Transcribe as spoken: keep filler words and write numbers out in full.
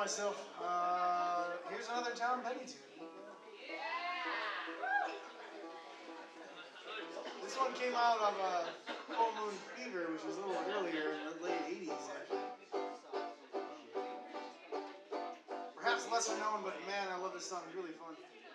myself, uh, here's another Tom Petty tune. This one came out of uh, Full Moon Fever, which was a little earlier in the late eighties, actually. Perhaps lesser known, but man, I love this song. It's really fun.